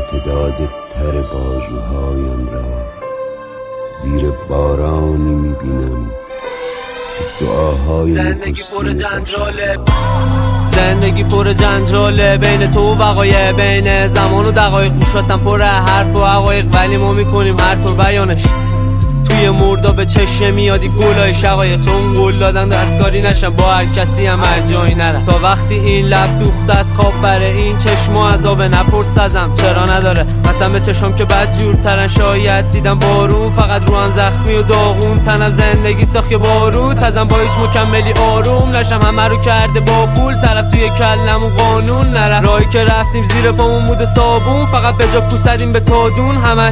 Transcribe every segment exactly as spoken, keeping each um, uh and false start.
امتداد تر بازوهایم را زیر بارانی میبینم که دعاهای نخستین باشد. زندگی پر جنجاله بین تو و وقایع، بین زمان و دقایق. گوشاتم پر حرف و حقایق ولی ما میکنیم هر طور بیانش. توی مردا به چشم میادی گلای شقایق، چون گل دادن دستکاری نشم با هر کسی هم هر جایی نرم. تا وقتی این لب دوخته از خواب بره این چشم و عذابه نپرس ازم چرا نداره. قسم به چشم که بد جورترن، شاید دیدم بارون فقط رو هم زخمی و داغون. تنم زندگی ساخت بارون تزم با هیچ مکملی آروم نشم. همه رو کرده با پول طرف توی کلمون قانون نره. راهی که رفتیم زیر پامون بود صابون، فقط به جا پوسدیم به کادون همش.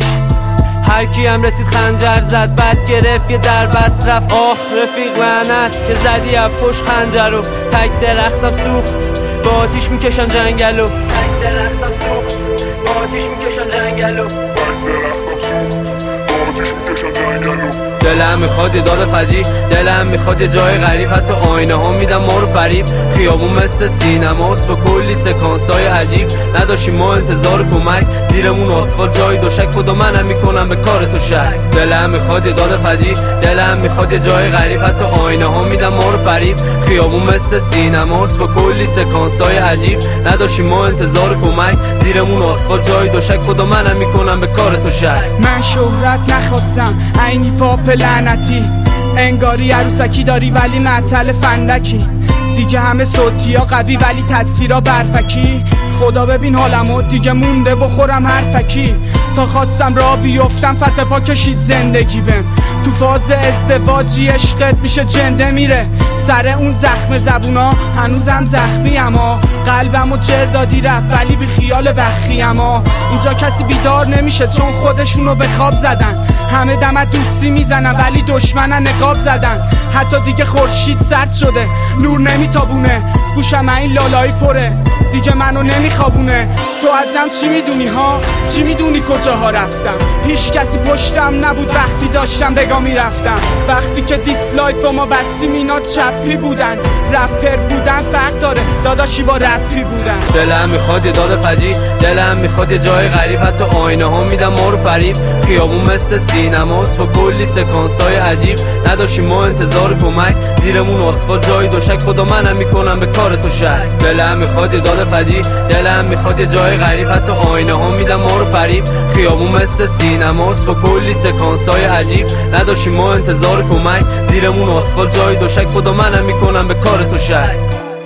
هر کی هم رسید خنجر زد، بد گرفت یه در بس رفت. آخ رفیق لعنت که زدی از پشت خنجر رو. تک درختم سوخت با آتیش میکشم جنگلو. تک درختم سوخت با آتیش میکشم جنگلو. تک درختم سوخت با آتیش میکشم جنگلو. دلم میخواد یه داد فجی، دلم میخواد یه جای غریب. حتی آینه ها میدم ما رو فریب. خیابون مثل سینماست با کلی سکانس های عجیب. نداشتیم ما انتظار کمک، زیرمون آسفالت جای دوشک. خدا منم میکنم به کار تو شک. دلم میخواد یه داد فجی، دلم میخواد یه جای غریب. حتی آینه ها میدم ما رو فریب. خیابون مثل سینماست با کلی سکانس های عجیب. نداشتیم ما انتظار کمک، زیرمون آسفالت جای دوشک. خدا منم میکنم به کار تو شک. من شهرت نخواستم عینی پاپ لعنتی، انگاری عروسکی داری ولی معطل فندکی. دیگه همه صوتی ها قوی ولی تصویرها برفکی. خدا ببین حالمو دیگه مونده بخورم حرفکی. تا خواستم را بیفتم فتح پا کشید زندگی بهم. تو فاز ازدواجی عشقت میشه جنده میره. سر اون زخم زبونا هنوزم زخمی اما قلبمو جر دادی رفت ولی بی خیال بخی. اما اینجا کسی بیدار نمیشه چون خودشونو به خواب زدن. همه دمت دوستی میزنن ولی دشمنن نقاب زدن. حتی دیگه خورشید سرد شده نور نمیتابونه. گوشم این لالایی پره دیگه منو نمیخوابونه. تو ازم چی میدونی ها؟ چی میدونی کجاها رفتم؟ هیچ کسی پشتم نبود وقتی داشتم بگاه میرفتم. وقتی که دیسلایف و ما بستیم اینا چپی بودن. رپر بودن فرق داره داداشی با رپی بودن. دلم میخواد یه داد فجی، دلم میخواد یه جای غریب. حتی آینه ها میدم ما رو فریب. خیابون مثل سینماست با کلی سکانس های عجیب. نداشتیم ما انتظار کمک، زیرمون آسفالت جای دوشک. خدا منم میکنم به کار تو شک. دلم میخواد یه داد فجی، دلم میخواد یه جای غریب. حتی آینه ها میدم ما رو فریب. خیابون مثل سینماست با کلی سکانس های عجیب. نداشتیم ما انتظار کمک، زیرمون آسفالت جای دوشک. خدا منم میکنم به کار تو شک.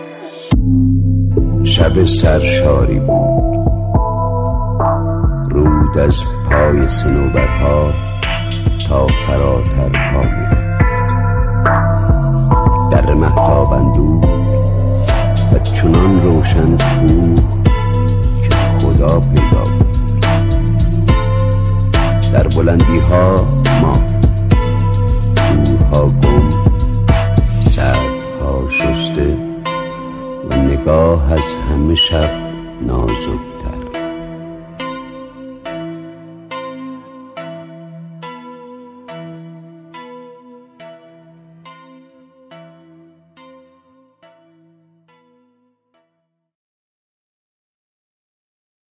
شب سرشاری بود، رود از پای صنوبرها تا فراترها میرفت. در مهتاب اندود و چنان روشن بود که خدا پیدا بود. در بلندی ها ماه